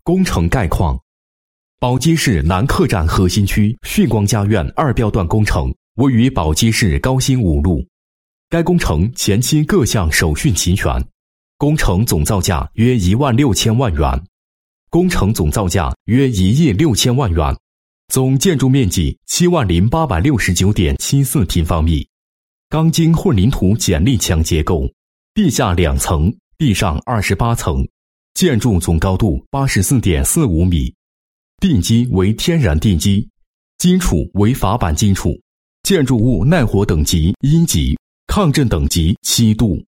工程概况：宝鸡市南客站核心区旭光家苑2标段工程位于宝鸡市高新5路，该工程前期各项手续齐全，工程总造价约16000万元，工程总造价约1亿6000万元，总建筑面积70869.74平方米，钢筋混凝土剪力墙结构，地下2层，地上28层，建筑总高度84.45米，地基为天然地基，基础为法板基础，建筑物耐火等级1级，抗震等级7度。